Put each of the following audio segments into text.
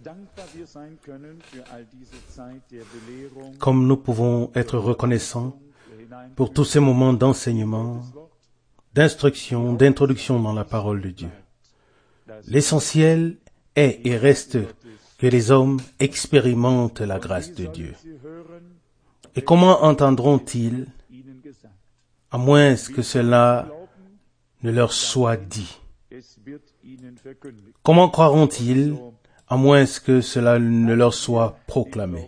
Comme nous pouvons être reconnaissants pour tous ces moments d'enseignement, d'instruction, d'introduction dans la parole de Dieu. L'essentiel est et reste que les hommes expérimentent la grâce de Dieu. Et comment entendront-ils, à moins que cela ne leur soit dit? Comment croiront-ils, à moins que cela ne leur soit proclamé?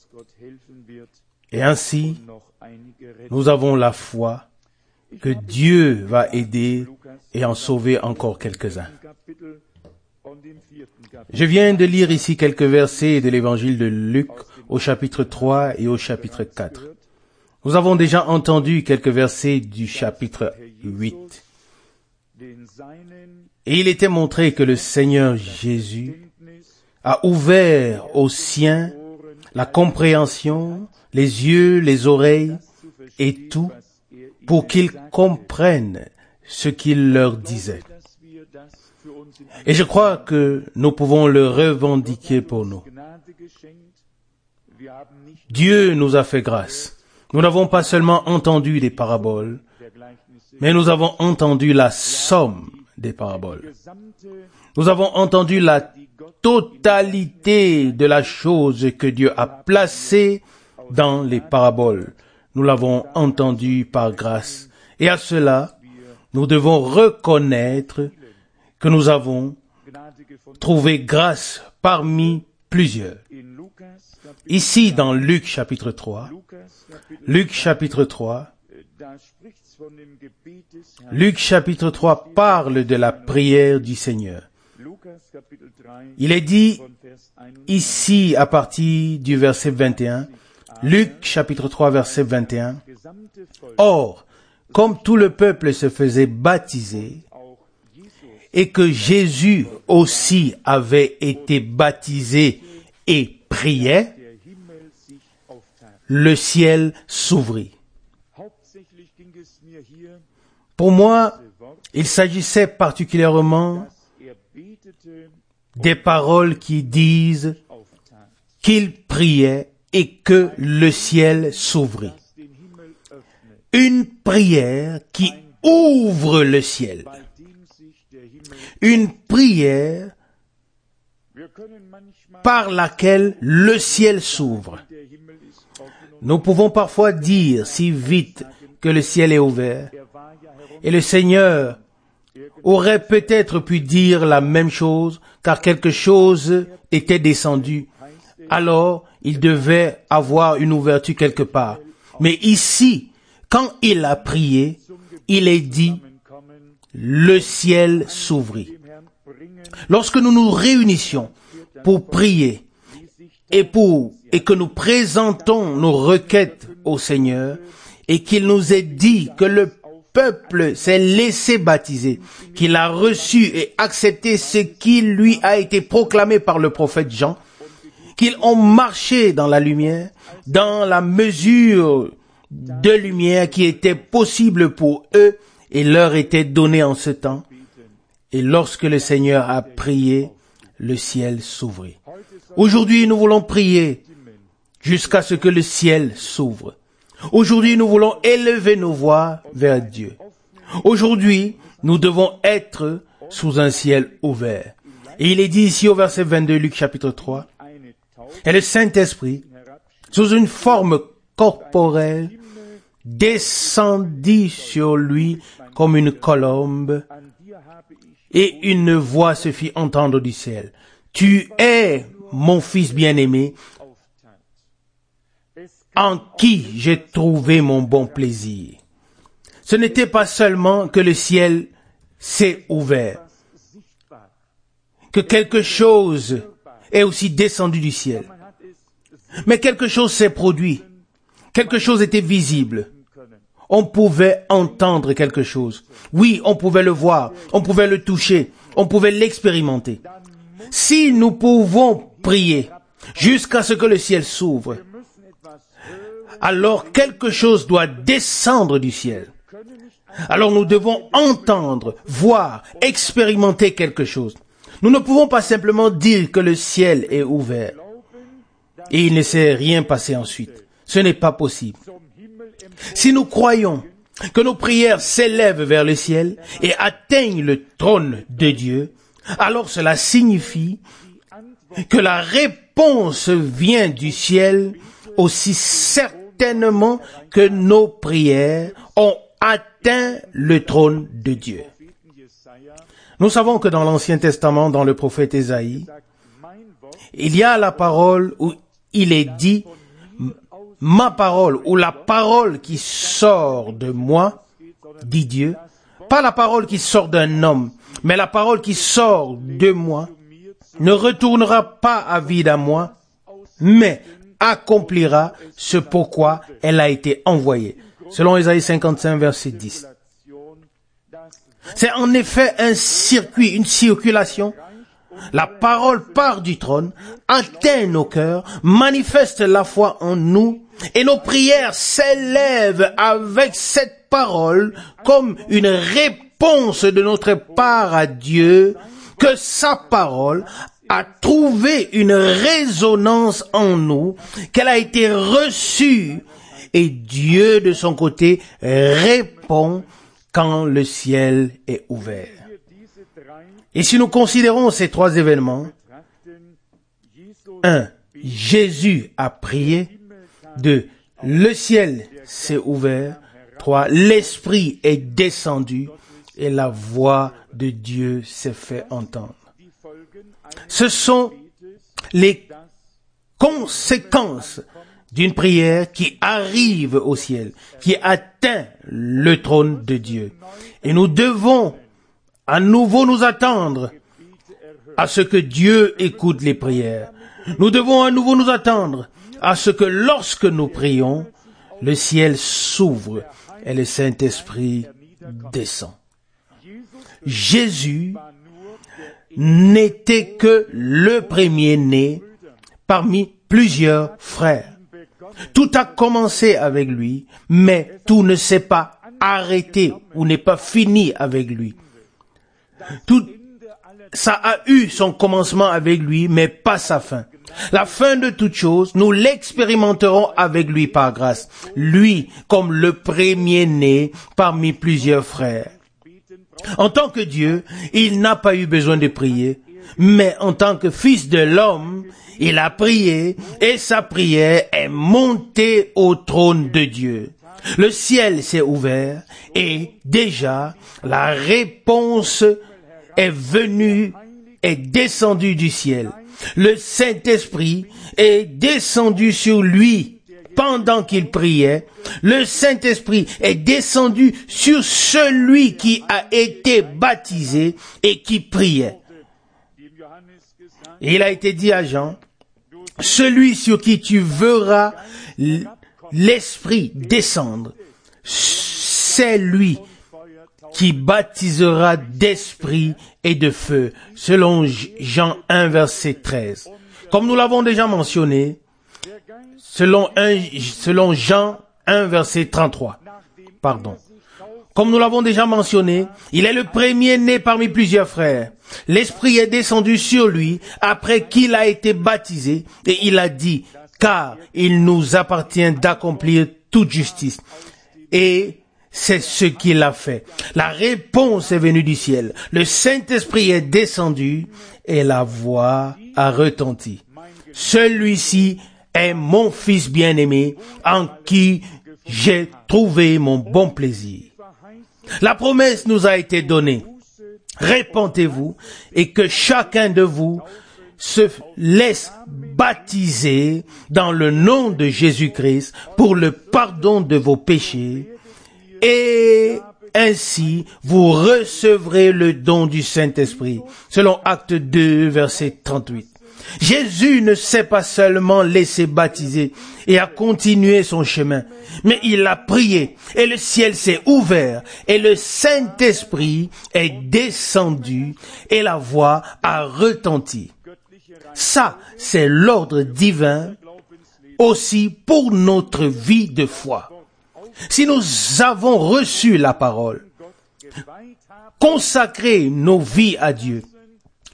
Et ainsi, nous avons la foi que Dieu va aider et en sauver encore quelques-uns. Je viens de lire ici quelques versets de l'évangile de Luc au chapitre 3 et au chapitre 4. Nous avons déjà entendu quelques versets du chapitre 8. Et il était montré que le Seigneur Jésus a ouvert aux siens la compréhension, les yeux, les oreilles et tout pour qu'ils comprennent ce qu'il leur disait. Et je crois que nous pouvons le revendiquer pour nous. Dieu nous a fait grâce. Nous n'avons pas seulement entendu des paraboles, mais nous avons entendu la somme des paraboles. Nous avons entendu la totalité de la chose que Dieu a placée dans les paraboles. Nous l'avons entendu par grâce. Et à cela, nous devons reconnaître que nous avons trouvé grâce parmi plusieurs. Ici, dans Luc chapitre 3, Luc chapitre 3 parle de la prière du Seigneur. Il est dit ici à partir du verset 21, Luc chapitre 3 verset 21, « Or, comme tout le peuple se faisait baptiser, et que Jésus aussi avait été baptisé et priait, le ciel s'ouvrit. » Pour moi, il s'agissait particulièrement des paroles qui disent qu'il priait et que le ciel s'ouvrit. Une prière qui ouvre le ciel. Une prière par laquelle le ciel s'ouvre. Nous pouvons parfois dire si vite que le ciel est ouvert, et le Seigneur aurait peut-être pu dire la même chose, car quelque chose était descendu. Alors, il devait avoir une ouverture quelque part. Mais ici, quand il a prié, il est dit, le ciel s'ouvrit. Lorsque nous nous réunissions pour prier et que nous présentons nos requêtes au Seigneur et qu'il nous est dit que le peuple s'est laissé baptiser, qu'il a reçu et accepté ce qui lui a été proclamé par le prophète Jean, qu'ils ont marché dans la lumière, dans la mesure de lumière qui était possible pour eux et leur était donnée en ce temps. Et lorsque le Seigneur a prié, le ciel s'ouvrit. Aujourd'hui, nous voulons prier jusqu'à ce que le ciel s'ouvre. Aujourd'hui, nous voulons élever nos voix vers Dieu. Aujourd'hui, nous devons être sous un ciel ouvert. Et il est dit ici au verset 22, Luc chapitre 3, « Et le Saint-Esprit, sous une forme corporelle, descendit sur lui comme une colombe, et une voix se fit entendre du ciel. Tu es mon fils bien-aimé, en qui j'ai trouvé mon bon plaisir. » Ce n'était pas seulement que le ciel s'est ouvert, que quelque chose est aussi descendu du ciel, mais quelque chose s'est produit, quelque chose était visible. On pouvait entendre quelque chose. Oui, on pouvait le voir, on pouvait le toucher, on pouvait l'expérimenter. Si nous pouvons prier jusqu'à ce que le ciel s'ouvre, alors quelque chose doit descendre du ciel. Alors nous devons entendre, voir, expérimenter quelque chose. Nous ne pouvons pas simplement dire que le ciel est ouvert et il ne s'est rien passé ensuite. Ce n'est pas possible. Si nous croyons que nos prières s'élèvent vers le ciel et atteignent le trône de Dieu, alors cela signifie que la réponse vient du ciel aussi certainement que nos prières ont atteint le trône de Dieu. Nous savons que dans l'Ancien Testament, dans le prophète Ésaïe, il y a la parole où il est dit « ma parole » ou la parole qui sort de moi, dit Dieu, pas la parole qui sort d'un homme, mais la parole qui sort de moi, ne retournera pas à vide à moi, mais accomplira ce pourquoi elle a été envoyée. Selon Ésaïe 55, verset 10. C'est en effet un circuit, une circulation. La parole part du trône, atteint nos cœurs, manifeste la foi en nous, et nos prières s'élèvent avec cette parole comme une réponse de notre part à Dieu, que sa parole a trouvé une résonance en nous, qu'elle a été reçue, et Dieu, de son côté, répond quand le ciel est ouvert. Et si nous considérons ces trois événements, 1. Jésus a prié. 2. Le ciel s'est ouvert. 3. L'Esprit est descendu et la voix de Dieu s'est fait entendre. Ce sont les conséquences d'une prière qui arrive au ciel, qui atteint le trône de Dieu. Et nous devons à nouveau nous attendre à ce que Dieu écoute les prières. Nous devons à nouveau nous attendre à ce que lorsque nous prions, le ciel s'ouvre et le Saint-Esprit descend. Jésus n'était que le premier-né parmi plusieurs frères. Tout a commencé avec lui, mais tout ne s'est pas arrêté ou n'est pas fini avec lui. Tout, ça a eu son commencement avec lui, mais pas sa fin. La fin de toute chose, nous l'expérimenterons avec lui par grâce. Lui, comme le premier-né parmi plusieurs frères. En tant que Dieu, il n'a pas eu besoin de prier, mais en tant que fils de l'homme, il a prié et sa prière est montée au trône de Dieu. Le ciel s'est ouvert et déjà la réponse est venue, est descendue du ciel. Le Saint-Esprit est descendu sur lui pendant qu'il priait. Le Saint-Esprit est descendu sur celui qui a été baptisé et qui priait. Et il a été dit à Jean, celui sur qui tu verras l'Esprit descendre, c'est lui qui baptisera d'esprit et de feu, selon Jean 1, verset 13. Comme nous l'avons déjà mentionné, selon Jean 1, verset 33. Comme nous l'avons déjà mentionné, il est le premier-né parmi plusieurs frères. L'Esprit est descendu sur lui après qu'il a été baptisé et il a dit, car il nous appartient d'accomplir toute justice. Et c'est ce qu'il a fait. La réponse est venue du ciel. Le Saint-Esprit est descendu et la voix a retenti. Celui-ci est mon fils bien-aimé en qui j'ai trouvé mon bon plaisir. La promesse nous a été donnée. Répentez-vous et que chacun de vous se laisse baptiser dans le nom de Jésus-Christ pour le pardon de vos péchés et ainsi vous recevrez le don du Saint-Esprit. Selon Acte 2, verset 38. Jésus ne s'est pas seulement laissé baptiser et a continué son chemin, mais il a prié et le ciel s'est ouvert et le Saint-Esprit est descendu et la voix a retenti. Ça, c'est l'ordre divin aussi pour notre vie de foi. Si nous avons reçu la parole, consacré nos vies à Dieu,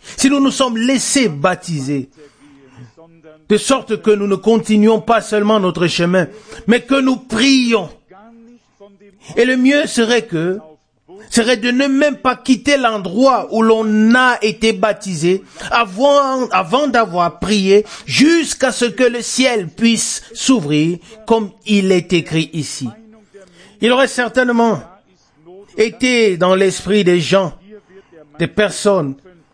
si nous nous sommes laissés baptiser, de sorte que nous ne continuons pas seulement notre chemin, mais que nous prions. Et le mieux serait de ne même pas quitter l'endroit où l'on a été baptisé avant d'avoir prié jusqu'à ce que le ciel puisse s'ouvrir comme il est écrit ici. Il aurait certainement été dans l'esprit des gens, des personnes,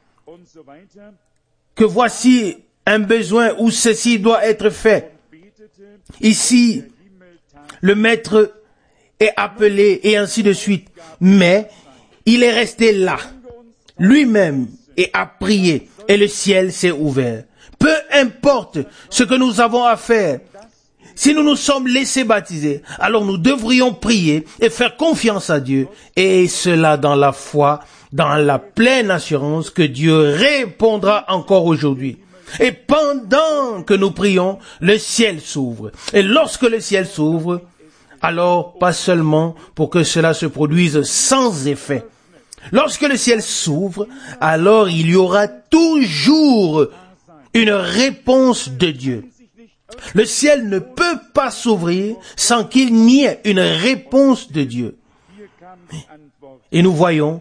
que voici un besoin où ceci doit être fait. Ici, le maître est appelé et ainsi de suite. Mais il est resté là, lui-même, et a prié, et le ciel s'est ouvert. Peu importe ce que nous avons à faire, si nous nous sommes laissés baptiser, alors nous devrions prier et faire confiance à Dieu, et cela dans la foi, dans la pleine assurance que Dieu répondra encore aujourd'hui. Et pendant que nous prions, le ciel s'ouvre. Et lorsque le ciel s'ouvre, alors pas seulement pour que cela se produise sans effet. Lorsque le ciel s'ouvre, alors il y aura toujours une réponse de Dieu. Le ciel ne peut pas s'ouvrir sans qu'il n'y ait une réponse de Dieu. Et nous voyons,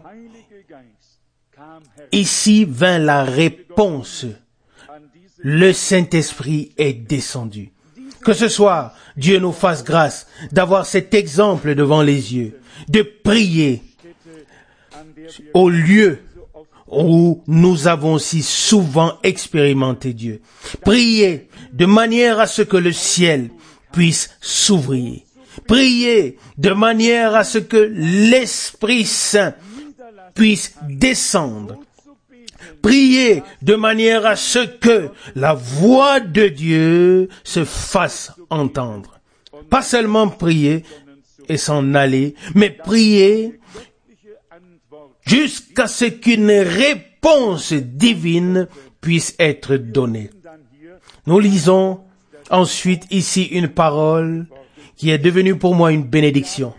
ici vint la réponse. Le Saint-Esprit est descendu. Que ce soit, Dieu nous fasse grâce d'avoir cet exemple devant les yeux, de prier au lieu où nous avons si souvent expérimenté Dieu. Prier de manière à ce que le ciel puisse s'ouvrir. Prier de manière à ce que l'Esprit Saint puisse descendre. Prier de manière à ce que la voix de Dieu se fasse entendre. Pas seulement prier et s'en aller, mais prier jusqu'à ce qu'une réponse divine puisse être donnée. Nous lisons ensuite ici une parole qui est devenue pour moi une bénédiction.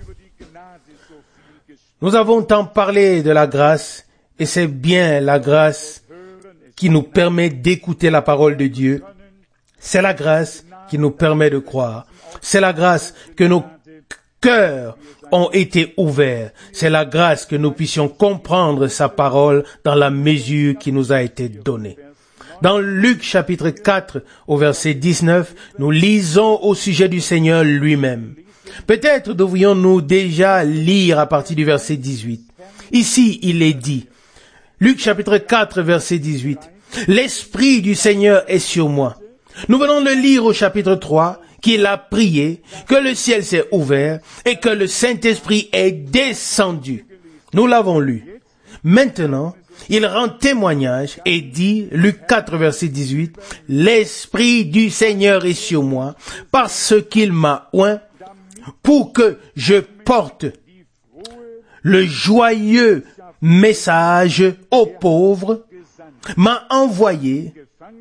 Nous avons tant parlé de la grâce, et c'est bien la grâce qui nous permet d'écouter la parole de Dieu. C'est la grâce qui nous permet de croire. C'est la grâce que nos cœurs ont été ouverts. C'est la grâce que nous puissions comprendre sa parole dans la mesure qui nous a été donnée. Dans Luc chapitre 4 au verset 19, nous lisons au sujet du Seigneur lui-même. Peut-être devrions-nous déjà lire à partir du verset 18. Ici, il est dit, Luc chapitre 4 verset 18, « L'Esprit du Seigneur est sur moi. » Nous venons de lire au chapitre 3 qu'il a prié, que le ciel s'est ouvert et que le Saint-Esprit est descendu. Nous l'avons lu. Maintenant, il rend témoignage et dit, Luc 4 verset 18, « L'Esprit du Seigneur est sur moi parce qu'il m'a oint pour que je porte le joyeux message aux pauvres, m'a envoyé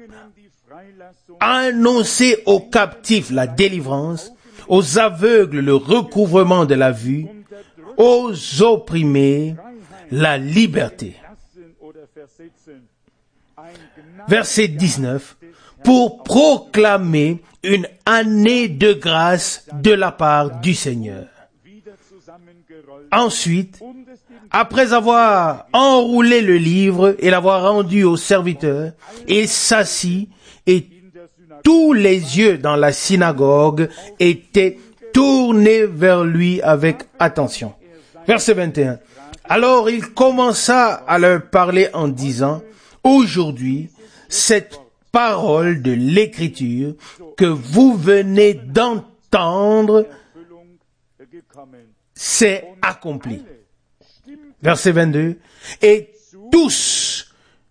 annoncer aux captifs la délivrance, aux aveugles le recouvrement de la vue, aux opprimés la liberté. » Verset 19, pour proclamer une année de grâce de la part du Seigneur. Ensuite, après avoir enroulé le livre et l'avoir rendu au serviteur, il s'assit et tous les yeux dans la synagogue étaient tournés vers lui avec attention. Verset 21. Alors il commença à leur parler en disant, « Aujourd'hui, cette parole de l'Écriture que vous venez d'entendre s'est accomplie. » Verset 22. Et tous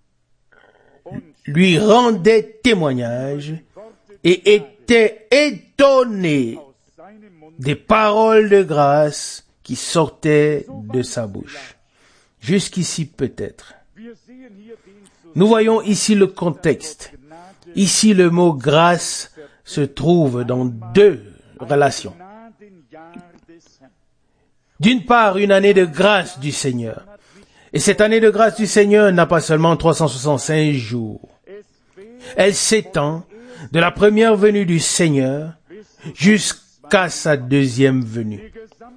lui rendaient témoignage et étaient étonnés des paroles de grâce qui sortaient de sa bouche. Jusqu'ici peut-être. Nous voyons ici le contexte. Ici le mot grâce se trouve dans deux relations. D'une part, une année de grâce du Seigneur. Et cette année de grâce du Seigneur n'a pas seulement 365 jours. Elle s'étend de la première venue du Seigneur jusqu'à sa deuxième venue.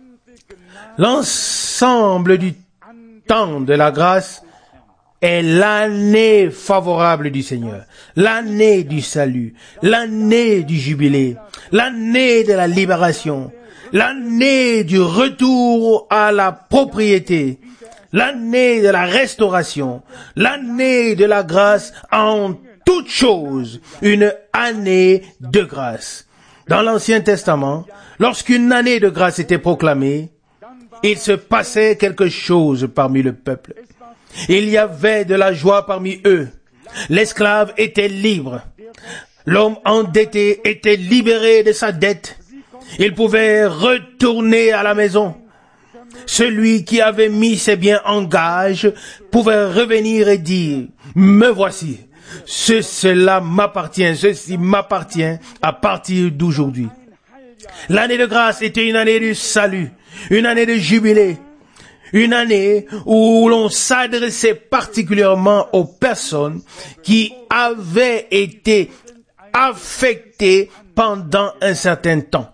L'ensemble du temps de la grâce est l'année favorable du Seigneur, l'année du salut, l'année du jubilé, l'année de la libération, l'année du retour à la propriété, l'année de la restauration, l'année de la grâce en toutes choses, une année de grâce. Dans l'Ancien Testament, lorsqu'une année de grâce était proclamée, il se passait quelque chose parmi le peuple. Il y avait de la joie parmi eux. L'esclave était libre. L'homme endetté était libéré de sa dette. Il pouvait retourner à la maison. Celui qui avait mis ses biens en gage pouvait revenir et dire, me voici. Cela m'appartient, ceci m'appartient à partir d'aujourd'hui. L'année de grâce était une année du salut, une année de jubilé, une année où l'on s'adressait particulièrement aux personnes qui avaient été affectées pendant un certain temps.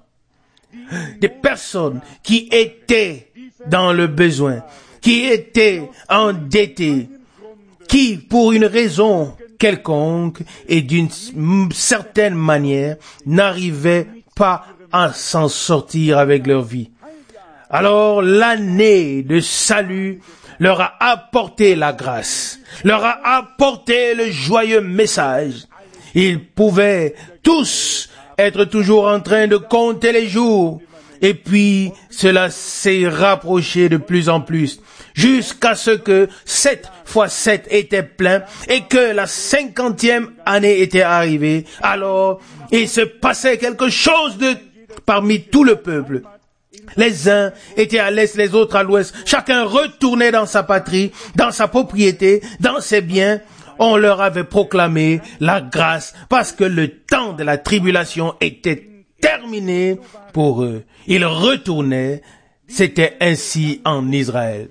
Des personnes qui étaient dans le besoin, qui étaient endettées, qui, pour une raison quelconque et d'une certaine manière, n'arrivaient pas à s'en sortir avec leur vie. Alors l'année de salut leur a apporté la grâce, leur a apporté le joyeux message. Ils pouvaient tous être toujours en train de compter les jours. Et puis, cela s'est rapproché de plus en plus, jusqu'à ce que 7 fois 7 était plein et que la 50e année était arrivée. Alors, il se passait quelque chose parmi tout le peuple. Les uns étaient à l'est, les autres à l'ouest. Chacun retournait dans sa patrie, dans sa propriété, dans ses biens. On leur avait proclamé la grâce parce que le temps de la tribulation était terminé pour eux. Ils retournaient. C'était ainsi en Israël.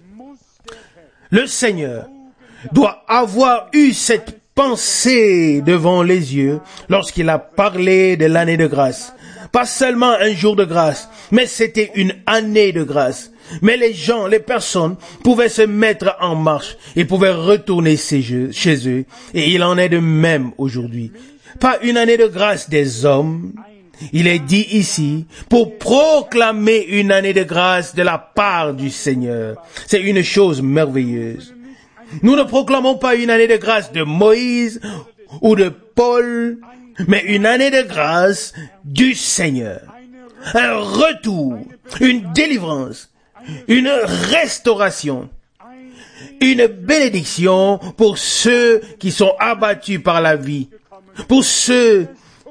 Le Seigneur doit avoir eu cette pensée devant les yeux lorsqu'il a parlé de l'année de grâce. Pas seulement un jour de grâce, mais c'était une année de grâce. Mais les gens, les personnes pouvaient se mettre en marche. Ils pouvaient retourner chez eux. Et il en est de même aujourd'hui. Pas une année de grâce des hommes. Il est dit ici, pour proclamer une année de grâce de la part du Seigneur. C'est une chose merveilleuse. Nous ne proclamons pas une année de grâce de Moïse ou de Paul, mais une année de grâce du Seigneur. Un retour, une délivrance, une restauration, une bénédiction pour ceux qui sont abattus par la vie, pour ceux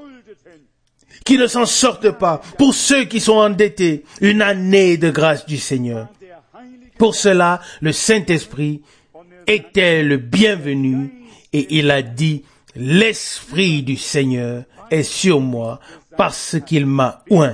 qui ne s'en sortent pas, pour ceux qui sont endettés, une année de grâce du Seigneur. Pour cela, le Saint-Esprit était le bienvenu et il a dit, l'Esprit du Seigneur est sur moi parce qu'il m'a oint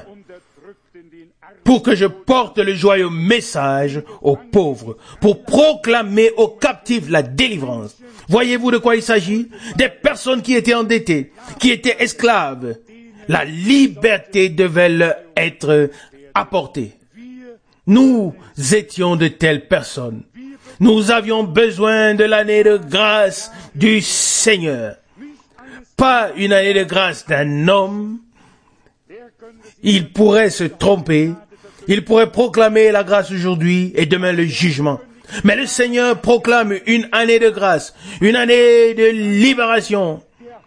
pour que je porte le joyeux message aux pauvres, pour proclamer aux captifs la délivrance. Voyez-vous de quoi il s'agit? Des personnes qui étaient endettées, qui étaient esclaves. La liberté devait leur être apportée. Nous étions de telles personnes. Nous avions besoin de l'année de grâce du Seigneur. Pas une année de grâce d'un homme. Il pourrait se tromper. Il pourrait proclamer la grâce aujourd'hui et demain le jugement. Mais le Seigneur proclame une année de grâce, une année de libération,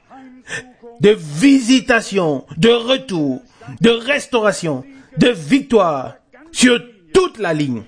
de visitation, de retour, de restauration, de victoire sur toute la ligne.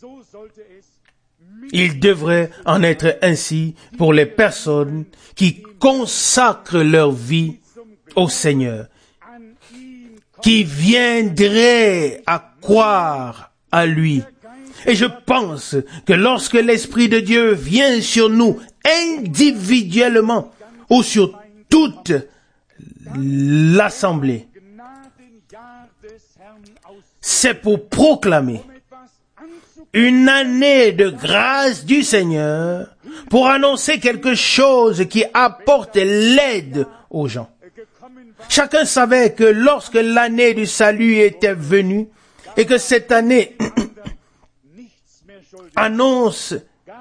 Il devrait en être ainsi pour les personnes qui consacrent leur vie au Seigneur, qui viendraient à croire à lui. Et je pense que lorsque l'Esprit de Dieu vient sur nous individuellement ou sur toute l'assemblée, c'est pour proclamer une année de grâce du Seigneur pour annoncer quelque chose qui apporte l'aide aux gens. Chacun savait que lorsque l'année du salut était venue et que cette année annonce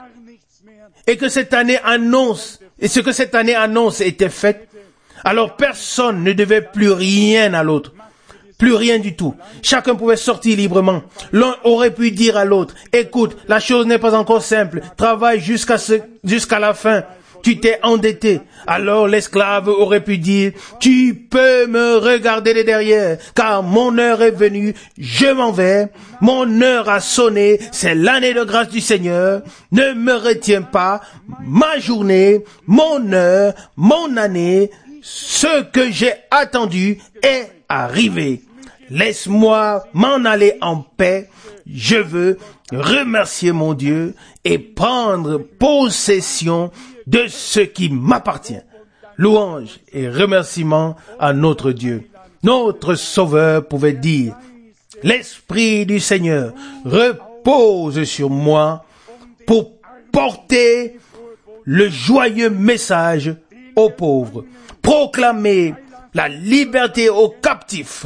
et que cette année annonce et ce que cette année annonce était fait, alors personne ne devait plus rien à l'autre. Plus rien du tout. Chacun pouvait sortir librement. L'un aurait pu dire à l'autre, écoute, la chose n'est pas encore simple. Travaille jusqu'à la fin. Tu t'es endetté. Alors l'esclave aurait pu dire, tu peux me regarder de derrière, car mon heure est venue, je m'en vais, mon heure a sonné, c'est l'année de grâce du Seigneur, ne me retiens pas, ma journée, mon heure, mon année, ce que j'ai attendu est arrivé. Laisse-moi m'en aller en paix. Je veux remercier mon Dieu et prendre possession de ce qui m'appartient. Louange et remerciement à notre Dieu. Notre Sauveur pouvait dire, l'Esprit du Seigneur repose sur moi pour porter le joyeux message aux pauvres, proclamer la liberté aux captifs,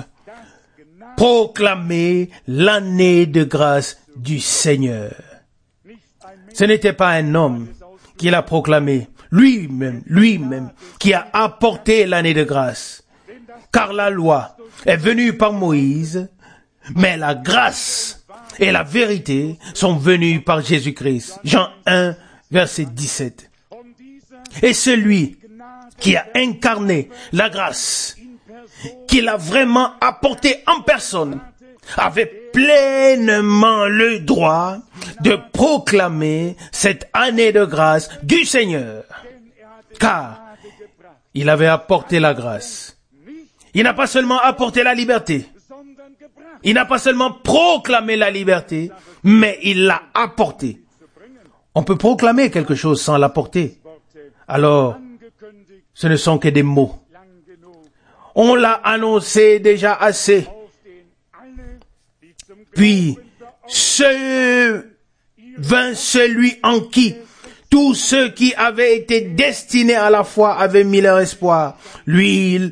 proclamer l'année de grâce du Seigneur. Ce n'était pas un homme qui l'a proclamé, lui-même, qui a apporté l'année de grâce. Car la loi est venue par Moïse, mais la grâce et la vérité sont venues par Jésus-Christ. Jean 1, verset 17. Et celui qui a incarné la grâce, qui l'a vraiment apporté en personne, avait pleinement le droit de proclamer cette année de grâce du Seigneur. Car il avait apporté la grâce. Il n'a pas seulement apporté la liberté. Il n'a pas seulement proclamé la liberté, mais il l'a apporté. On peut proclamer quelque chose sans l'apporter. Alors, ce ne sont que des mots. On l'a annoncé déjà assez. Puis, vint celui en qui tous ceux qui avaient été destinés à la foi avaient mis leur espoir. Lui,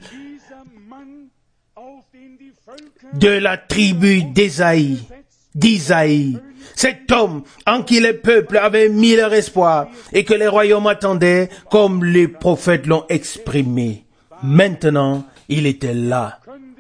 de la tribu d'Isaïe. Cet homme en qui les peuples avaient mis leur espoir et que les royaumes attendaient comme les prophètes l'ont exprimé. Maintenant, il était là.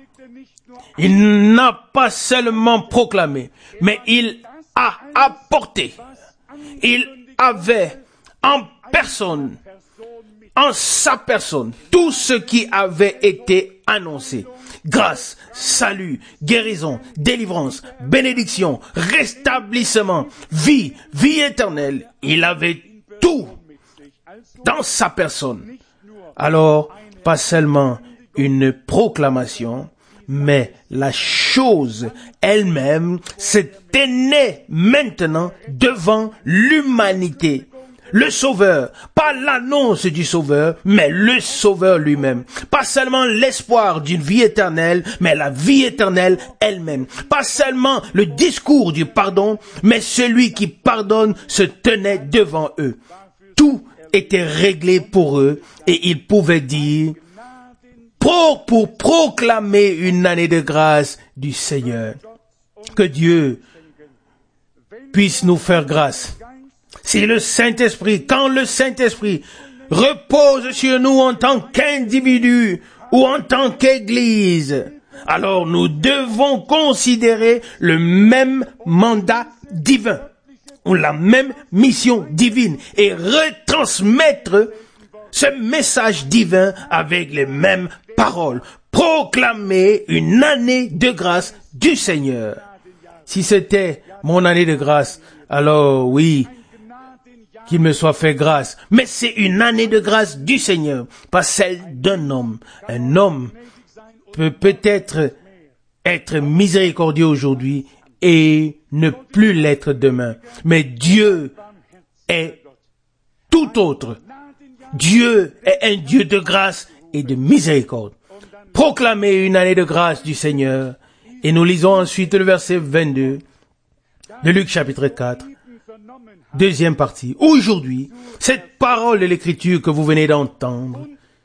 Il n'a pas seulement proclamé, mais il a apporté. Il avait en personne, en sa personne, tout ce qui avait été annoncé. Grâce, salut, guérison, délivrance, bénédiction, rétablissement, vie éternelle. Il avait tout dans sa personne. Alors, pas seulement une proclamation, mais la chose elle-même s'était née maintenant devant l'humanité. Le Sauveur, pas l'annonce du Sauveur, mais le Sauveur lui-même. Pas seulement l'espoir d'une vie éternelle, mais la vie éternelle elle-même. Pas seulement le discours du pardon, mais celui qui pardonne se tenait devant eux. Tout était réglé pour eux et ils pouvaient dire, pour proclamer une année de grâce du Seigneur. Que Dieu puisse nous faire grâce. Si le Saint-Esprit, quand le Saint-Esprit repose sur nous en tant qu'individu ou en tant qu'Église, alors nous devons considérer le même mandat divin ou la même mission divine et retransmettre ce message divin avec les mêmes paroles. Proclamer une année de grâce du Seigneur. Si c'était mon année de grâce, alors oui, qu'il me soit fait grâce. Mais c'est une année de grâce du Seigneur, pas celle d'un homme. Un homme peut peut-être être miséricordieux aujourd'hui et ne plus l'être demain. Mais Dieu est tout autre. Dieu est un Dieu de grâce et de miséricorde. Proclamez une année de grâce du Seigneur. Et nous lisons ensuite le verset 22. de Luc chapitre 4, deuxième partie. Aujourd'hui, cette parole de l'Écriture que vous venez d'entendre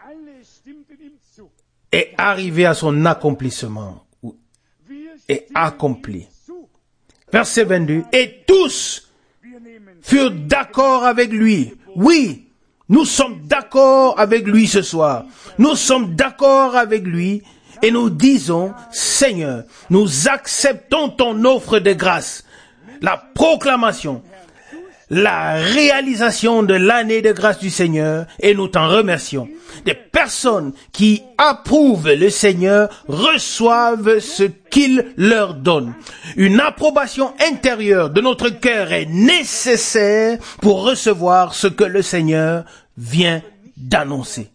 est arrivée à son accomplissement, est accomplie. Verset 22, et tous furent d'accord avec lui. Oui, nous sommes d'accord avec lui ce soir. Nous sommes d'accord avec lui et nous disons, Seigneur, nous acceptons ton offre de grâce, la proclamation, la réalisation de l'année de grâce du Seigneur, et nous t'en remercions. Des personnes qui approuvent le Seigneur reçoivent ce qu'il leur donne. Une approbation intérieure de notre cœur est nécessaire pour recevoir ce que le Seigneur vient d'annoncer.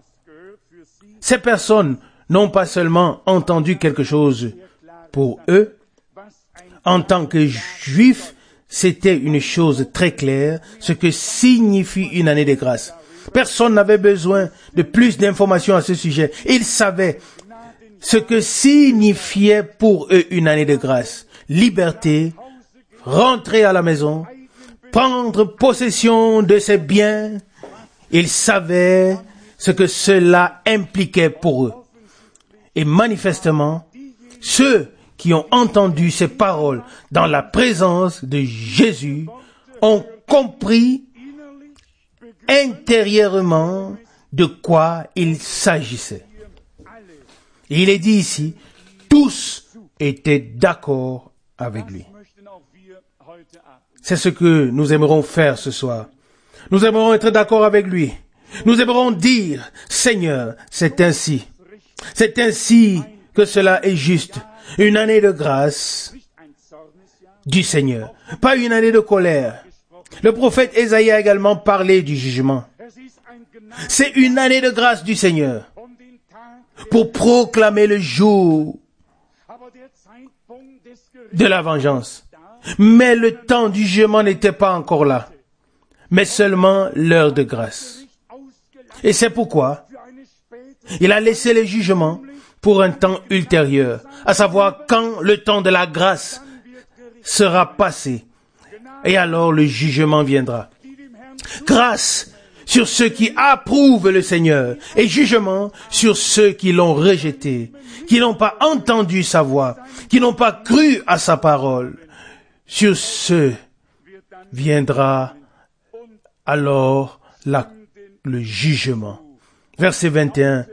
Ces personnes n'ont pas seulement entendu quelque chose pour eux. En tant que juifs, c'était une chose très claire, ce que signifie une année de grâce. Personne n'avait besoin de plus d'informations à ce sujet. Ils savaient ce que signifiait pour eux une année de grâce. Liberté, rentrer à la maison, prendre possession de ses biens. Ils savaient ce que cela impliquait pour eux. Et manifestement, ceux qui ont entendu ces paroles dans la présence de Jésus ont compris intérieurement de quoi il s'agissait. Et il est dit ici, tous étaient d'accord avec lui. C'est ce que nous aimerons faire ce soir. Nous aimerons être d'accord avec lui. Nous aimerons dire, Seigneur, c'est ainsi. C'est ainsi que cela est juste. Une année de grâce du Seigneur. Pas une année de colère. Le prophète Ésaïe a également parlé du jugement. C'est une année de grâce du Seigneur pour proclamer le jour de la vengeance. Mais le temps du jugement n'était pas encore là, mais seulement l'heure de grâce. Et c'est pourquoi il a laissé les jugements pour un temps ultérieur, à savoir quand le temps de la grâce sera passé. Et alors le jugement viendra. Grâce sur ceux qui approuvent le Seigneur et jugement sur ceux qui l'ont rejeté, qui n'ont pas entendu sa voix, qui n'ont pas cru à sa parole. Sur ceux viendra alors le jugement. Verset 21.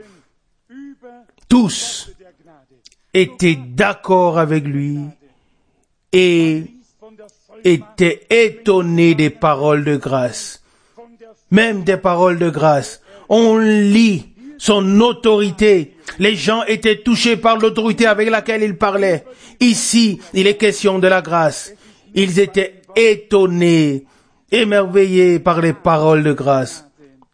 Tous étaient d'accord avec lui et étaient étonnés des paroles de grâce. Même des paroles de grâce. On lit son autorité. Les gens étaient touchés par l'autorité avec laquelle il parlait. Ici, il est question de la grâce. Ils étaient étonnés, émerveillés par les paroles de grâce.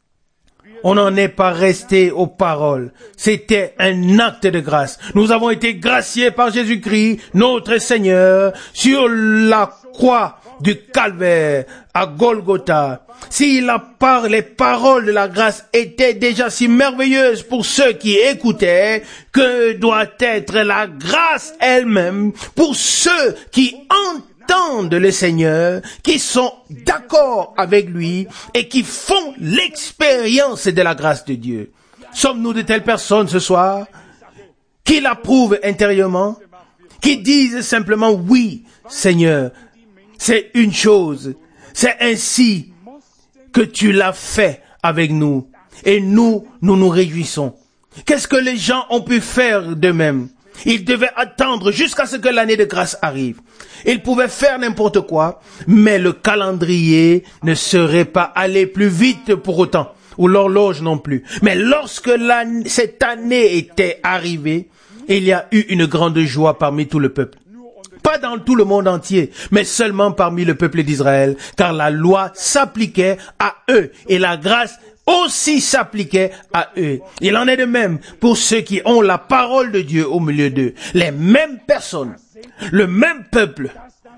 On n'en est pas resté aux paroles. C'était un acte de grâce. Nous avons été graciés par Jésus-Christ, notre Seigneur, sur la croix du Calvaire, à Golgotha. Si les paroles de la grâce étaient déjà si merveilleuses pour ceux qui écoutaient, que doit être la grâce elle-même pour ceux qui entendent le Seigneur, qui sont d'accord avec lui et qui font l'expérience de la grâce de Dieu. Sommes-nous de telles personnes ce soir qui l'approuvent intérieurement, qui disent simplement oui, Seigneur, c'est une chose, c'est ainsi que tu l'as fait avec nous et nous nous réjouissons. Qu'est-ce que les gens ont pu faire d'eux-mêmes? Ils devaient attendre jusqu'à ce que l'année de grâce arrive. Ils pouvaient faire n'importe quoi, mais le calendrier ne serait pas allé plus vite pour autant, ou l'horloge non plus. Mais lorsque cette année était arrivée, il y a eu une grande joie parmi tout le peuple. Pas dans tout le monde entier, mais seulement parmi le peuple d'Israël, car la loi s'appliquait à eux et la grâce aussi s'appliquait à eux. Il en est de même pour ceux qui ont la parole de Dieu au milieu d'eux. Les mêmes personnes, le même peuple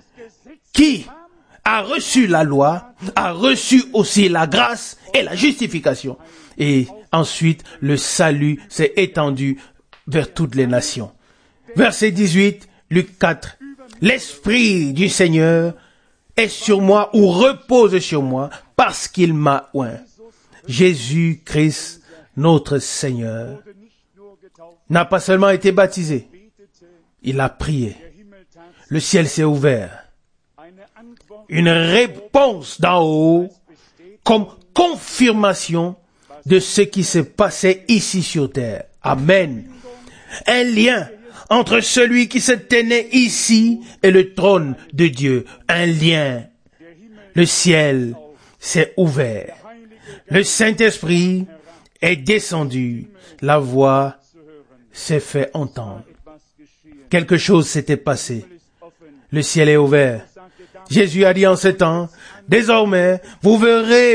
qui a reçu la loi, a reçu aussi la grâce et la justification. Et ensuite, le salut s'est étendu vers toutes les nations. Verset 18, Luc 4. l'Esprit du Seigneur est sur moi ou repose sur moi parce qu'il m'a oint. Jésus-Christ, notre Seigneur, n'a pas seulement été baptisé, il a prié. Le ciel s'est ouvert. Une réponse d'en haut comme confirmation de ce qui se passait ici sur terre. Amen. Un lien entre celui qui se tenait ici et le trône de Dieu. Un lien. Le ciel s'est ouvert. Le Saint-Esprit est descendu. La voix s'est fait entendre. Quelque chose s'était passé. Le ciel est ouvert. Jésus a dit en ce temps, désormais, vous verrez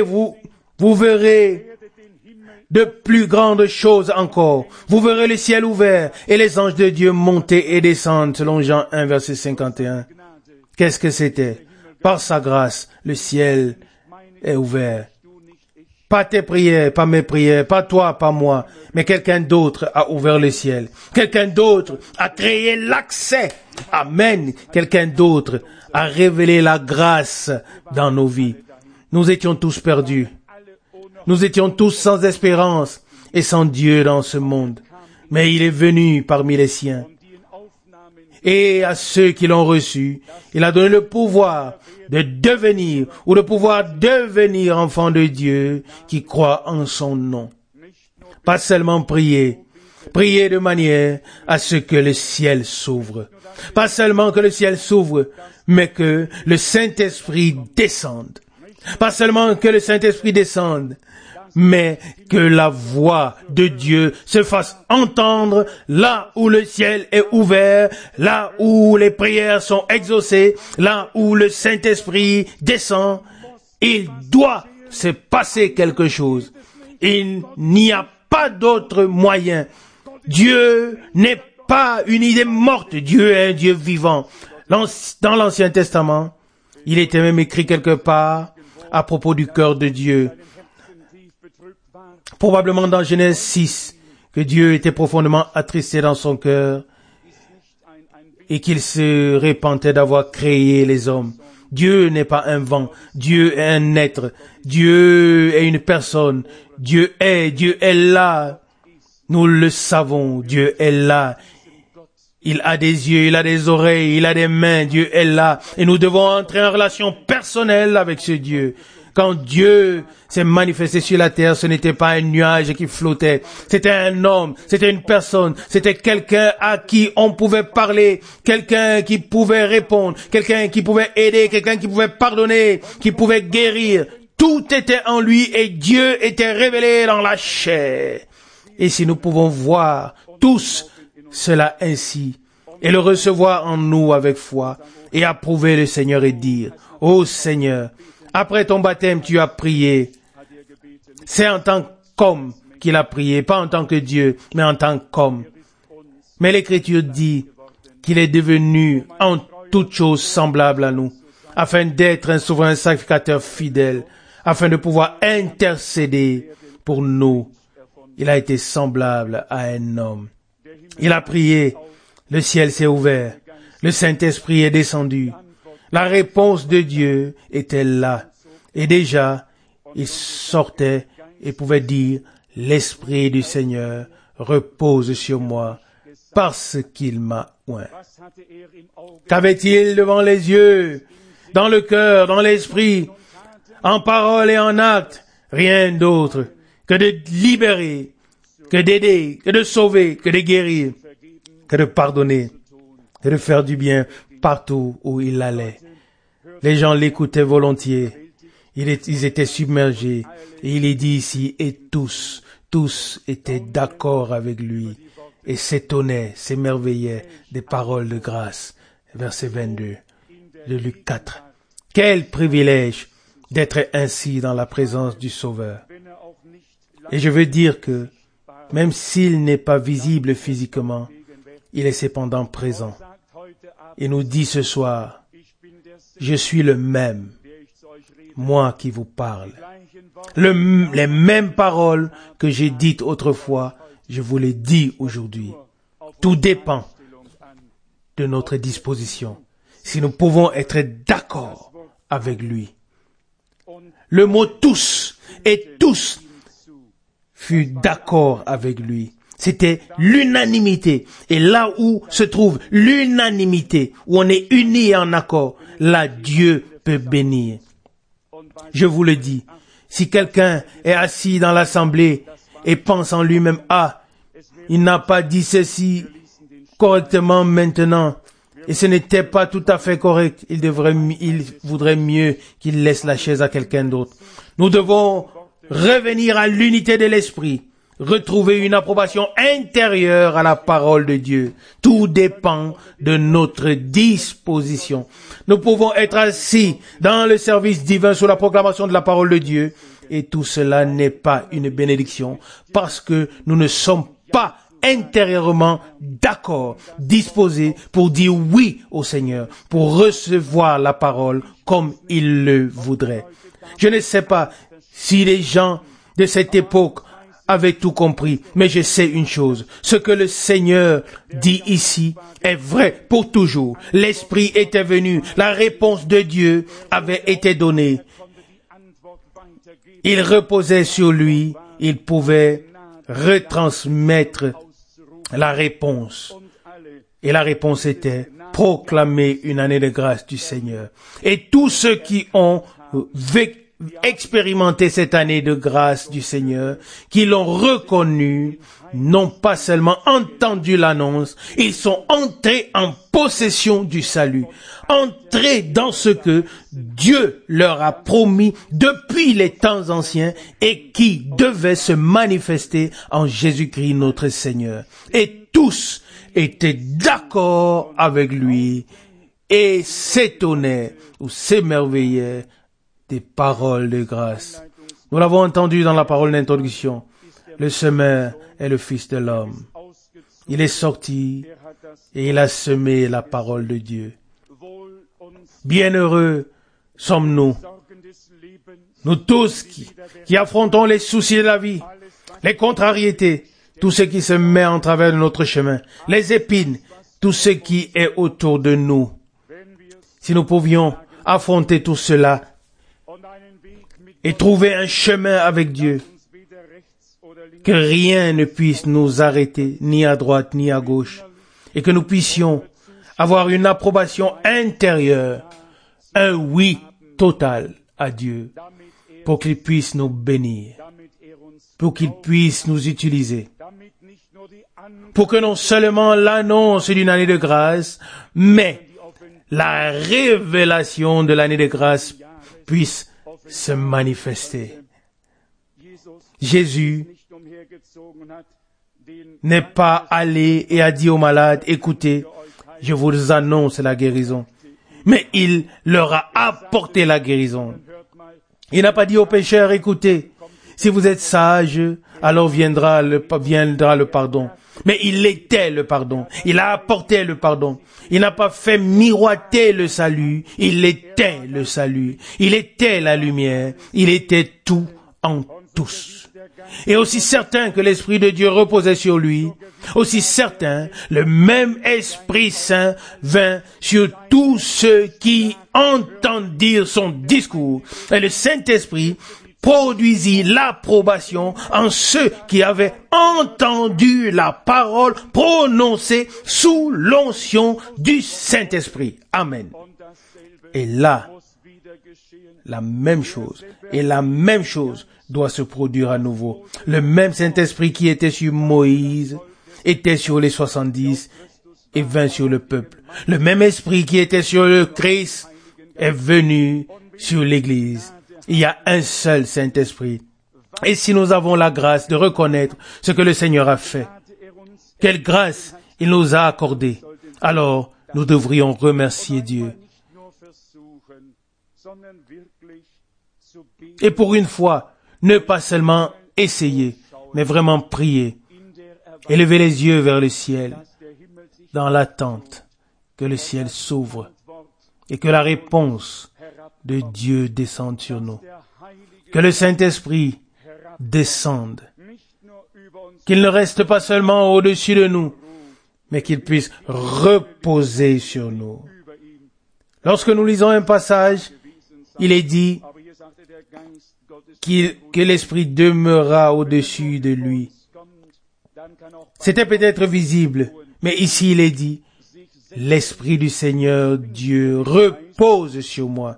de plus grandes choses encore. Vous verrez le ciel ouvert et les anges de Dieu monter et descendre, selon Jean 1, verset 51. Qu'est-ce que c'était? Par sa grâce, le ciel est ouvert. Pas tes prières, pas mes prières, pas toi, pas moi, mais quelqu'un d'autre a ouvert le ciel. Quelqu'un d'autre a créé l'accès. Amen. Quelqu'un d'autre a révélé la grâce dans nos vies. Nous étions tous perdus. Nous étions tous sans espérance et sans Dieu dans ce monde. Mais il est venu parmi les siens. Et à ceux qui l'ont reçu, il a donné le pouvoir de devenir ou le pouvoir devenir enfants de Dieu qui croient en son nom. Pas seulement prier de manière à ce que le ciel s'ouvre. Pas seulement que le ciel s'ouvre, mais que le Saint-Esprit descende. Pas seulement que le Saint-Esprit descende, mais que la voix de Dieu se fasse entendre là où le ciel est ouvert, là où les prières sont exaucées, là où le Saint-Esprit descend. Il doit se passer quelque chose. Il n'y a pas d'autre moyen. Dieu n'est pas une idée morte. Dieu est un Dieu vivant. Dans l'Ancien Testament, il était même écrit quelque part à propos du cœur de Dieu. Probablement dans Genèse 6, que Dieu était profondément attristé dans son cœur et qu'il se repentait d'avoir créé les hommes. Dieu n'est pas un vent, Dieu est un être, Dieu est une personne, Dieu est là. Nous le savons, Dieu est là. Il a des yeux, il a des oreilles, il a des mains, Dieu est là. Et nous devons entrer en relation personnelle avec ce Dieu. Quand Dieu s'est manifesté sur la terre, ce n'était pas un nuage qui flottait. C'était un homme, c'était une personne, c'était quelqu'un à qui on pouvait parler, quelqu'un qui pouvait répondre, quelqu'un qui pouvait aider, quelqu'un qui pouvait pardonner, qui pouvait guérir. Tout était en lui et Dieu était révélé dans la chair. Et si nous pouvons voir tous cela ainsi et le recevoir en nous avec foi et approuver le Seigneur et dire, ô Seigneur, après ton baptême, tu as prié. C'est en tant qu'homme qu'il a prié, pas en tant que Dieu, mais en tant qu'homme. Mais l'Écriture dit qu'il est devenu en toutes choses semblable à nous, afin d'être un souverain sacrificateur fidèle, afin de pouvoir intercéder pour nous. Il a été semblable à un homme. Il a prié, le ciel s'est ouvert, le Saint-Esprit est descendu. La réponse de Dieu était là. Et déjà, il sortait et pouvait dire, l'Esprit du Seigneur repose sur moi parce qu'il m'a oint. Qu'avait-il devant les yeux, dans le cœur, dans l'esprit, en parole et en acte? Rien d'autre que de libérer, que d'aider, que de sauver, que de guérir, que de pardonner, que de faire du bien partout où il allait. Les gens l'écoutaient volontiers. Ils étaient submergés. Et il est dit ici, et tous étaient d'accord avec lui et s'étonnaient, s'émerveillaient des paroles de grâce. Verset 22 de Luc 4. Quel privilège d'être ainsi dans la présence du Sauveur. Et je veux dire que, même s'il n'est pas visible physiquement, il est cependant présent. Il nous dit ce soir, je suis le même, moi qui vous parle. Les mêmes paroles que j'ai dites autrefois, je vous les dis aujourd'hui. Tout dépend de notre disposition. si nous pouvons être d'accord avec lui. Le mot tous et tous fut d'accord avec lui. C'était l'unanimité. Et là où se trouve l'unanimité, où on est unis et en accord, là Dieu peut bénir. Je vous le dis, si quelqu'un est assis dans l'assemblée et pense en lui-même, il n'a pas dit ceci correctement maintenant, et ce n'était pas tout à fait correct, il voudrait mieux qu'il laisse la chaise à quelqu'un d'autre. Nous devons revenir à l'unité de l'esprit, retrouver une approbation intérieure à la parole de Dieu. Tout dépend de notre disposition. Nous pouvons être assis dans le service divin sous la proclamation de la parole de Dieu, et tout cela n'est pas une bénédiction, parce que nous ne sommes pas intérieurement d'accord, disposés pour dire oui au Seigneur, pour recevoir la parole comme il le voudrait. Je ne sais pas si les gens de cette époque avaient tout compris, mais je sais une chose, ce que le Seigneur dit ici est vrai pour toujours. L'Esprit était venu, la réponse de Dieu avait été donnée. Il reposait sur lui, il pouvait retransmettre la réponse. Et la réponse était proclamer une année de grâce du Seigneur. Et tous ceux qui ont expérimenté cette année de grâce du Seigneur, qui l'ont reconnu, n'ont pas seulement entendu l'annonce, ils sont entrés en possession du salut, entrés dans ce que Dieu leur a promis depuis les temps anciens et qui devait se manifester en Jésus-Christ notre Seigneur. Et tous étaient d'accord avec lui et s'étonnaient ou s'émerveillaient des paroles de grâce. Nous l'avons entendu dans la parole d'introduction. Le semeur est le Fils de l'homme. Il est sorti et il a semé la parole de Dieu. Bienheureux sommes-nous, nous tous qui affrontons les soucis de la vie, les contrariétés, tout ce qui se met en travers de notre chemin, les épines, tout ce qui est autour de nous. Si nous pouvions affronter tout cela et trouver un chemin avec Dieu, que rien ne puisse nous arrêter, ni à droite, ni à gauche, et que nous puissions avoir une approbation intérieure, un oui total à Dieu, pour qu'il puisse nous bénir, pour qu'il puisse nous utiliser, pour que non seulement l'annonce d'une année de grâce, mais la révélation de l'année de grâce puisse se manifester. Jésus n'est pas allé et a dit aux malades, écoutez, je vous annonce la guérison. Mais il leur a apporté la guérison. Il n'a pas dit aux pécheurs, écoutez, si vous êtes sages, alors viendra le pardon. Mais il était le pardon. Il a apporté le pardon. Il n'a pas fait miroiter le salut. Il était le salut. Il était la lumière. Il était tout en tous. Et aussi certain que l'Esprit de Dieu reposait sur lui, aussi certain, le même Esprit Saint vint sur tous ceux qui entendirent son discours. Et le Saint-Esprit produisit l'approbation en ceux qui avaient entendu la parole prononcée sous l'onction du Saint-Esprit. Amen. Et là, la même chose doit se produire à nouveau. Le même Saint-Esprit qui était sur Moïse était sur les 70 et vint sur le peuple. Le même Esprit qui était sur le Christ est venu sur l'Église. Il y a un seul Saint-Esprit. Et si nous avons la grâce de reconnaître ce que le Seigneur a fait, quelle grâce il nous a accordée, alors nous devrions remercier Dieu. Et pour une fois, ne pas seulement essayer, mais vraiment prier. Élever les yeux vers le ciel, dans l'attente que le ciel s'ouvre et que la réponse de Dieu descende sur nous. Que le Saint-Esprit descende. Qu'il ne reste pas seulement au-dessus de nous, mais qu'il puisse reposer sur nous. Lorsque nous lisons un passage, il est dit que l'Esprit demeura au-dessus de lui. C'était peut-être visible, mais ici il est dit, l'Esprit du Seigneur Dieu repose sur moi.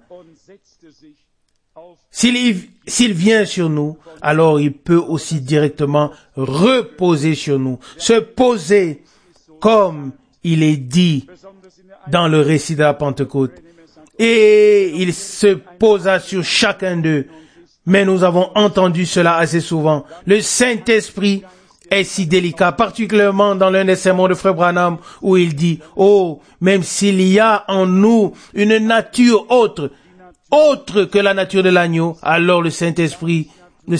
S'il vient sur nous, alors il peut aussi directement reposer sur nous, se poser comme il est dit dans le récit de la Pentecôte. Et il se posa sur chacun d'eux. Mais nous avons entendu cela assez souvent. Le Saint-Esprit est si délicat, particulièrement dans l'un des sermons de Frère Branham, où il dit, oh, même s'il y a en nous une nature autre que la nature de l'agneau, alors le Saint-Esprit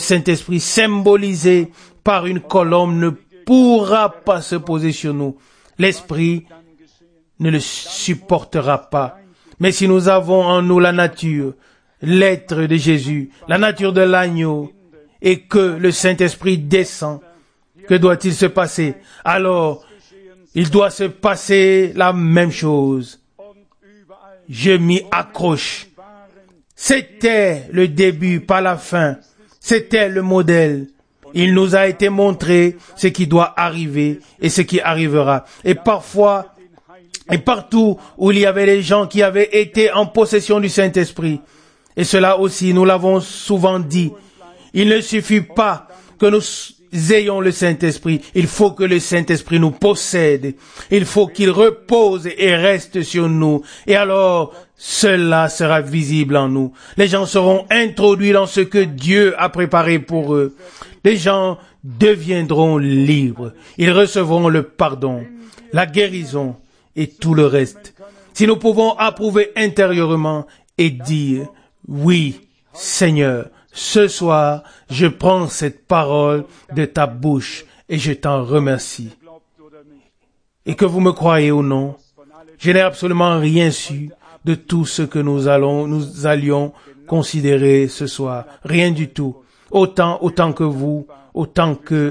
symbolisé par une colombe ne pourra pas se poser sur nous. L'Esprit ne le supportera pas. Mais si nous avons en nous la nature, l'être de Jésus, la nature de l'agneau, et que le Saint-Esprit descend, que doit-il se passer? Alors, il doit se passer la même chose. Je m'y accroche. C'était le début, pas la fin. C'était le modèle. Il nous a été montré ce qui doit arriver et ce qui arrivera. Et parfois, et partout où il y avait des gens qui avaient été en possession du Saint-Esprit, et cela aussi, nous l'avons souvent dit, il ne suffit pas que nous ayons le Saint-Esprit, il faut que le Saint-Esprit nous possède, il faut qu'il repose et reste sur nous, et alors cela sera visible en nous. Les gens seront introduits dans ce que Dieu a préparé pour eux. Les gens deviendront libres, ils recevront le pardon, la guérison et tout le reste. Si nous pouvons approuver intérieurement et dire, oui, Seigneur, ce soir, je prends cette parole de ta bouche et je t'en remercie. Et que vous me croyez ou non, je n'ai absolument rien su de tout ce que nous allions considérer ce soir. Rien du tout. Autant que vous, autant que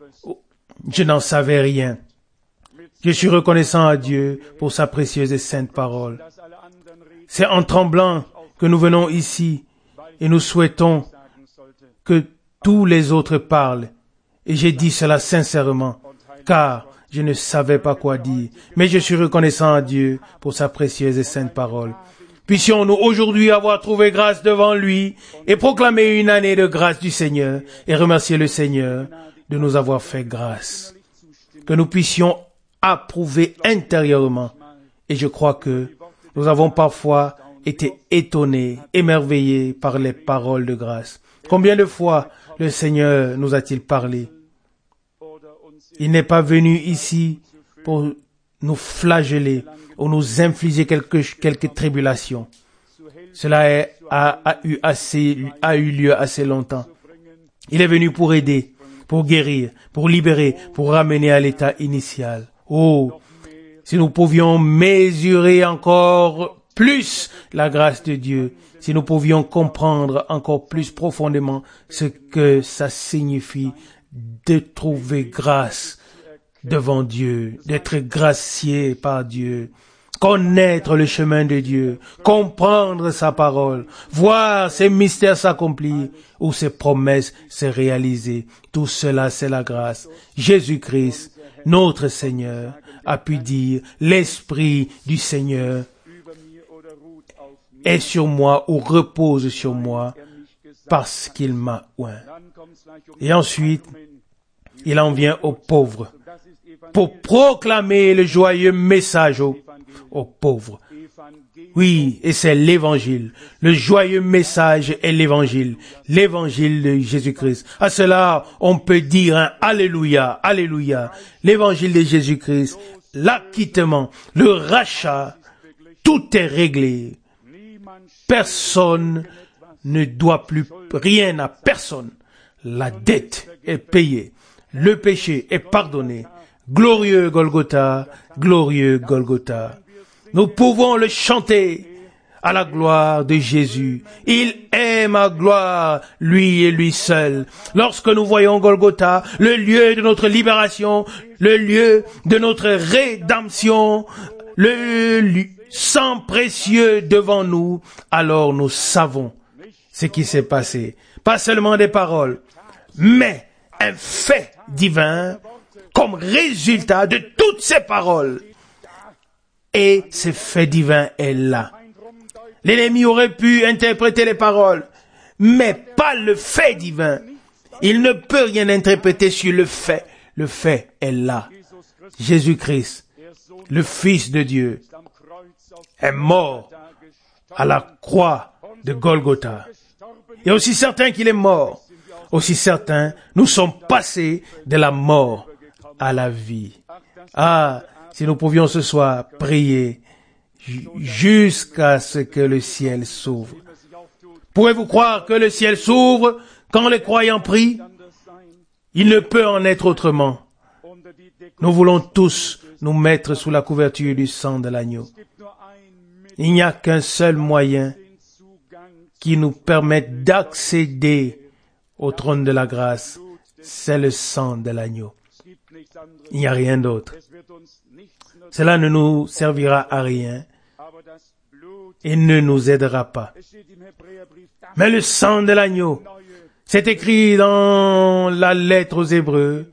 je n'en savais rien. Je suis reconnaissant à Dieu pour sa précieuse et sainte parole. C'est en tremblant que nous venons ici et nous souhaitons que tous les autres parlent. Et j'ai dit cela sincèrement, car je ne savais pas quoi dire. Mais je suis reconnaissant à Dieu pour sa précieuse et sainte parole. Puissions-nous aujourd'hui avoir trouvé grâce devant lui et proclamer une année de grâce du Seigneur et remercier le Seigneur de nous avoir fait grâce. Que nous puissions approuver intérieurement. Et je crois que nous avons parfois été étonnés, émerveillés par les paroles de grâce. Combien de fois le Seigneur nous a-t-il parlé? Il n'est pas venu ici pour nous flageller ou nous infliger quelques tribulations. Cela a eu lieu assez longtemps. Il est venu pour aider, pour guérir, pour libérer, pour ramener à l'état initial. Oh, si nous pouvions mesurer encore plus la grâce de Dieu, si nous pouvions comprendre encore plus profondément ce que ça signifie de trouver grâce devant Dieu, d'être gracié par Dieu, connaître le chemin de Dieu, comprendre sa parole, voir ses mystères s'accomplir ou ses promesses se réaliser. Tout cela, c'est la grâce. Jésus-Christ, notre Seigneur, a pu dire, l'Esprit du Seigneur est sur moi ou repose sur moi parce qu'il m'a oint. Et ensuite, il en vient aux pauvres pour proclamer le joyeux message aux pauvres. Oui, et c'est l'évangile. Le joyeux message est l'évangile de Jésus-Christ. À cela, on peut dire un Alléluia, Alléluia. L'évangile de Jésus-Christ, l'acquittement, le rachat, tout est réglé. Personne ne doit plus rien à personne. La dette est payée. Le péché est pardonné. Glorieux Golgotha, glorieux Golgotha. Nous pouvons le chanter à la gloire de Jésus. Il est ma gloire, lui et lui seul. Lorsque nous voyons Golgotha, le lieu de notre libération, le lieu de notre rédemption, sang précieux devant nous, alors nous savons ce qui s'est passé. Pas seulement des paroles, mais un fait divin comme résultat de toutes ces paroles. Et ce fait divin est là. L'ennemi aurait pu interpréter les paroles, mais pas le fait divin. Il ne peut rien interpréter sur le fait. Le fait est là. Jésus-Christ, le Fils de Dieu, est mort à la croix de Golgotha. Et aussi certain qu'il est mort, aussi certain nous sommes passés de la mort à la vie. Ah, si nous pouvions ce soir prier jusqu'à ce que le ciel s'ouvre. Pouvez-vous croire que le ciel s'ouvre quand les croyants prient? Il ne peut en être autrement. Nous voulons tous nous mettre sous la couverture du sang de l'agneau. Il n'y a qu'un seul moyen qui nous permette d'accéder au trône de la grâce. C'est le sang de l'agneau. Il n'y a rien d'autre. Cela ne nous servira à rien et ne nous aidera pas. Mais le sang de l'agneau, c'est écrit dans la lettre aux Hébreux,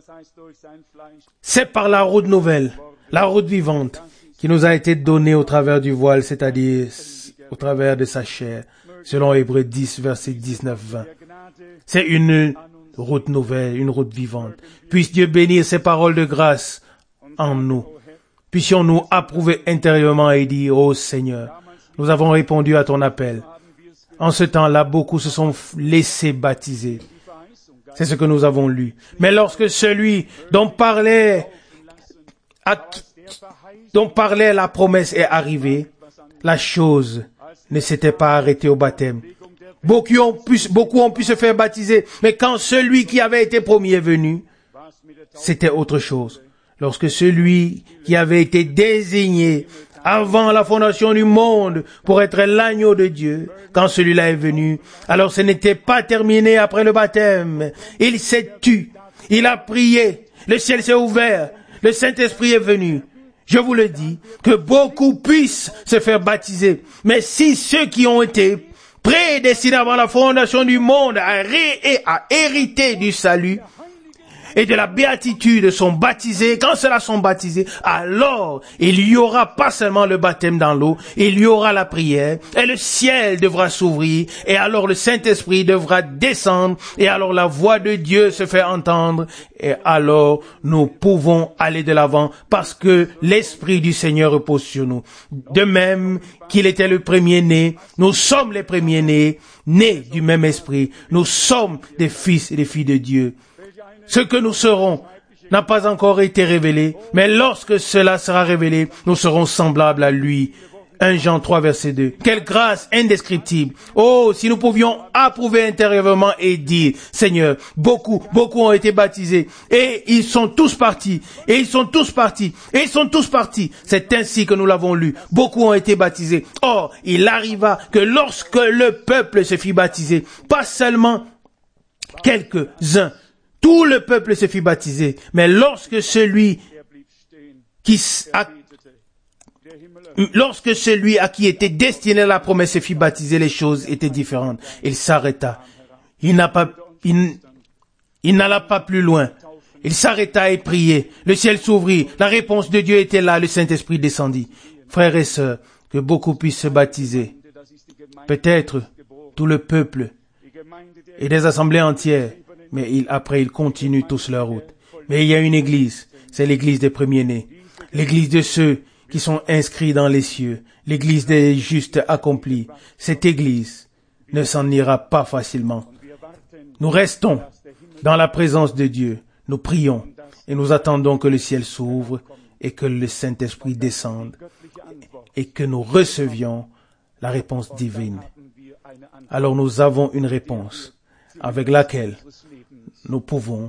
c'est par la route nouvelle, la route vivante, qui nous a été donnée au travers du voile, c'est-à-dire au travers de sa chair, selon Hébreux 10, versets 19-20. C'est une route nouvelle, une route vivante. Puisse Dieu bénir ces paroles de grâce en nous. Puissions-nous approuver intérieurement et dire, ô Seigneur, nous avons répondu à ton appel. En ce temps-là, beaucoup se sont laissés baptiser. C'est ce que nous avons lu. Mais lorsque celui dont parlait la promesse est arrivé, la chose ne s'était pas arrêtée au baptême. Beaucoup ont pu se faire baptiser, mais quand celui qui avait été premier est venu, c'était autre chose. Lorsque celui qui avait été désigné avant la fondation du monde pour être l'agneau de Dieu, quand celui-là est venu, alors ce n'était pas terminé après le baptême. Il s'est tu, il a prié, le ciel s'est ouvert, le Saint-Esprit est venu. Je vous le dis, que beaucoup puissent se faire baptiser, mais si ceux qui ont été prédestinés avant la fondation du monde à hériter du salut et de la béatitude sont baptisés, quand ceux-là sont baptisés, alors il y aura pas seulement le baptême dans l'eau, il y aura la prière, et le ciel devra s'ouvrir, et alors le Saint-Esprit devra descendre, et alors la voix de Dieu se fait entendre, et alors nous pouvons aller de l'avant, parce que l'Esprit du Seigneur repose sur nous. De même qu'il était le premier-né, nous sommes les premiers-nés, nés du même Esprit, nous sommes des fils et des filles de Dieu. Ce que nous serons n'a pas encore été révélé, mais lorsque cela sera révélé, nous serons semblables à lui. 1 Jean 3, verset 2. Quelle grâce indescriptible. Oh, si nous pouvions approuver intérieurement et dire, Seigneur, beaucoup ont été baptisés, et ils sont tous partis, et ils sont tous partis, et ils sont tous partis. C'est ainsi que nous l'avons lu. Beaucoup ont été baptisés. Or, il arriva que lorsque le peuple se fit baptiser, pas seulement quelques-uns, tout le peuple se fit baptiser, mais lorsque celui à qui était destiné la promesse se fit baptiser, les choses étaient différentes. Il s'arrêta. Il n'alla pas plus loin. Il s'arrêta et priait. Le ciel s'ouvrit. La réponse de Dieu était là. Le Saint-Esprit descendit. Frères et sœurs, que beaucoup puissent se baptiser. Peut-être tout le peuple et des assemblées entières. Mais après, ils continuent tous leur route. Mais il y a une église, c'est l'église des premiers-nés, l'église de ceux qui sont inscrits dans les cieux, l'église des justes accomplis. Cette église ne s'en ira pas facilement. Nous restons dans la présence de Dieu, nous prions et nous attendons que le ciel s'ouvre et que le Saint-Esprit descende et que nous recevions la réponse divine. Alors nous avons une réponse avec laquelle nous pouvons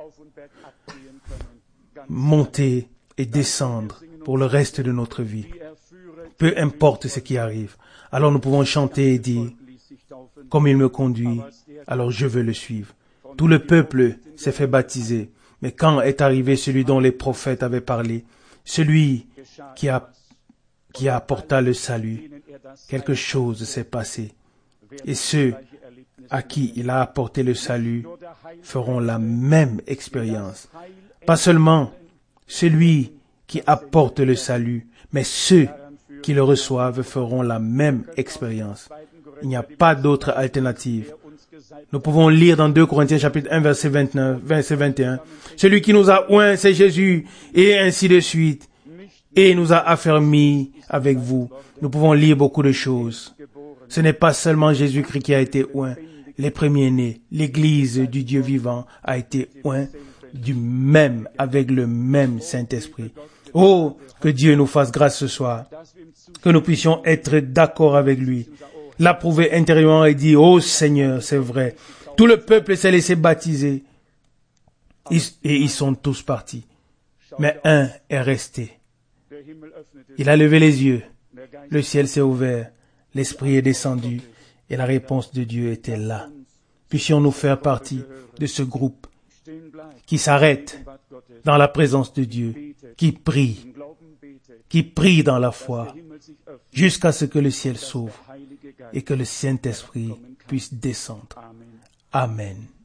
monter et descendre pour le reste de notre vie. Peu importe ce qui arrive. Alors nous pouvons chanter et dire, comme il me conduit, alors je veux le suivre. Tout le peuple s'est fait baptiser. Mais quand est arrivé celui dont les prophètes avaient parlé, celui qui a qui apporta le salut. Quelque chose s'est passé. Et ceux à qui il a apporté le salut feront la même expérience. Pas seulement celui qui apporte le salut, mais ceux qui le reçoivent feront la même expérience. Il n'y a pas d'autre alternative. Nous pouvons lire dans 2 Corinthiens chapitre 1 verset 21. Celui qui nous a oints, c'est Jésus, et ainsi de suite, et nous a affermis avec vous. Nous pouvons lire beaucoup de choses. Ce n'est pas seulement Jésus-Christ qui a été oint. Les premiers-nés, l'Église du Dieu vivant a été oint avec le même Saint-Esprit. Oh, que Dieu nous fasse grâce ce soir, que nous puissions être d'accord avec lui, l'approuver intérieurement et dire, oh Seigneur, c'est vrai. Tout le peuple s'est laissé baptiser et ils sont tous partis. Mais un est resté. Il a levé les yeux, le ciel s'est ouvert, l'Esprit est descendu et la réponse de Dieu était là. Puissions-nous faire partie de ce groupe qui s'arrête dans la présence de Dieu, qui prie dans la foi, jusqu'à ce que le ciel s'ouvre et que le Saint-Esprit puisse descendre. Amen.